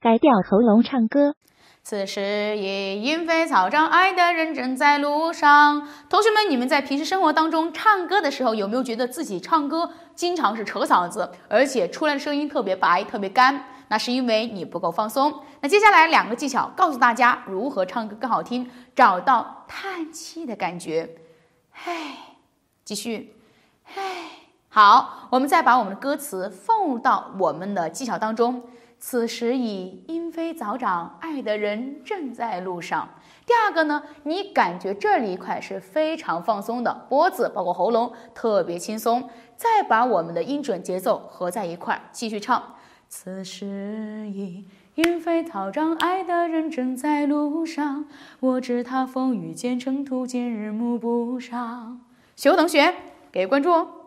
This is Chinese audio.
改掉喉咙唱歌。 此时已莺飞草长，爱的人正在路上。同学们，你们在平时生活当中唱歌的时候，有没有觉得自己唱歌经常是扯嗓子，而且出来的声音特别白、特别干？那是因为你不够放松。那接下来2个技巧告诉大家如何唱歌更好听，找到叹气的感觉。嘿，继续，嘿。好，我们再把我们的歌词放入到我们的技巧当中。此时已莺飞草长，爱的人正在路上。第2个呢，你感觉这里一块是非常放松的，脖子包括喉咙特别轻松。再把我们的音准节奏合在一块，继续唱。此时已莺飞草长，爱的人正在路上。我知他风雨兼程途，今日暮不赏。学过同学给关注哦。